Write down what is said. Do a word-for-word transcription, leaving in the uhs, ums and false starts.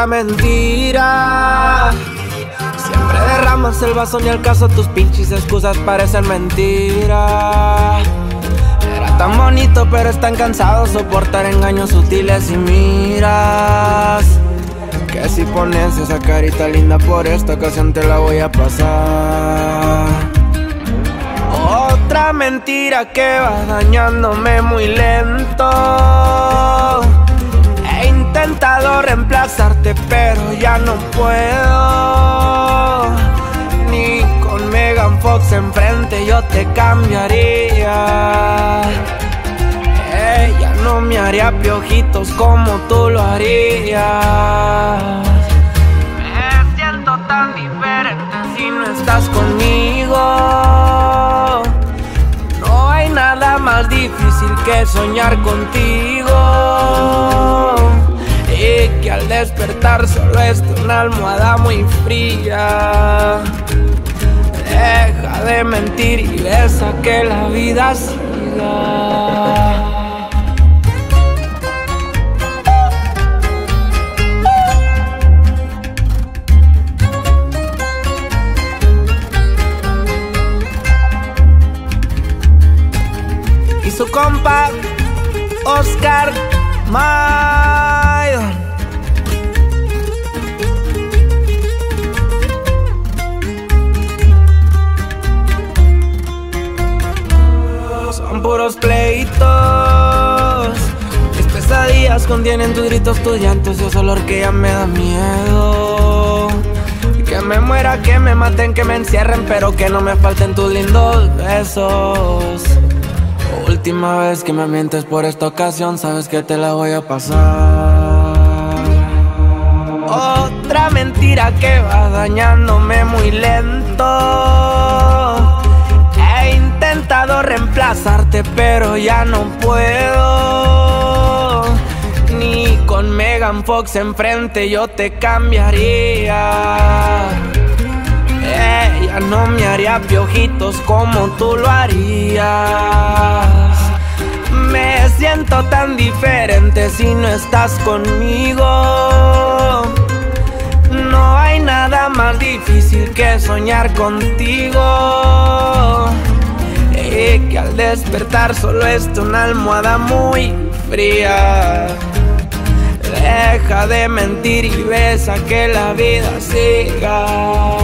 otra mentira. Siempre derramas el vaso, ni al caso, tus pinches excusas parecen mentira. Era tan bonito pero es tan cansado soportar engaños sutiles y miras. Que si pones esa carita linda por esta ocasión te la voy a pasar. Otra mentira que va dañándome muy lento. He intentado reemplazarte pero ya no puedo. Ni con Megan Fox enfrente yo te cambiaría. Ella no me haría piojitos como tú lo harías. Me siento tan diferente si no estás conmigo. No hay nada más difícil que soñar contigo. Y que al despertar solo esté una almohada muy fría. Deja de mentir y besa que la vida siga. Y su compa Oscar Mayor. Son puros pleitos. Mis pesadillas contienen tus gritos, tus llantos y ese olor que ya me da miedo. Que me muera, que me maten, que me encierren, pero que no me falten tus lindos besos. Última vez que me mientes por esta ocasión, sabes que te la voy a pasar. Otra mentira que va dañándome muy lento. He intentado reemplazarte pero ya no puedo. Ni con Megan Fox enfrente yo te cambiaría. Ella no me haría piojitos como tú lo harías. Me siento tan diferente si no estás conmigo. No hay nada más difícil que soñar contigo. Y que al despertar solo esté una almohada muy fría. Deja de mentir y besa que la vida siga.